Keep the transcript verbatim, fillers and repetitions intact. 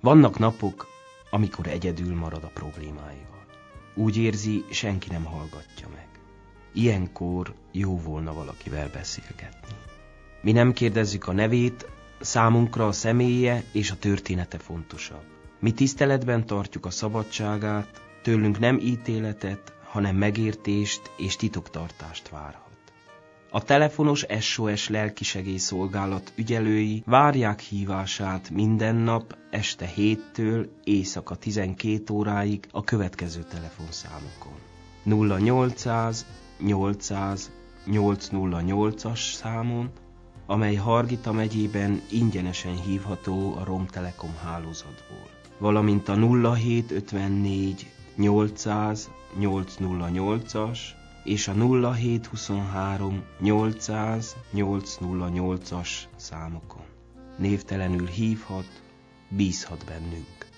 Vannak napok, amikor egyedül marad a problémáival. Úgy érzi, senki nem hallgatja meg. Ilyenkor jó volna valakivel beszélgetni. Mi nem kérdezzük a nevét, számunkra a személye és a története fontosabb. Mi tiszteletben tartjuk a szabadságát, tőlünk nem ítéletet, hanem megértést és titoktartást várhat. A telefonos es o es lelkisegélyszolgálat ügyelői várják hívását minden nap este héttől éjszaka tizenkét óráig a következő telefonszámokon. nulla nyolcszáz nyolcszáz nyolcszáznyolcas számon, amely Hargita megyében ingyenesen hívható a Romtelekom hálózatból, valamint a nulla hétszázötvennégy nyolcszáz nyolcszáznyolcas és a nulla hétszázhuszonhárom nyolcszáz nyolcszáznyolcas számokon. Névtelenül hívhat, bízhat bennünk.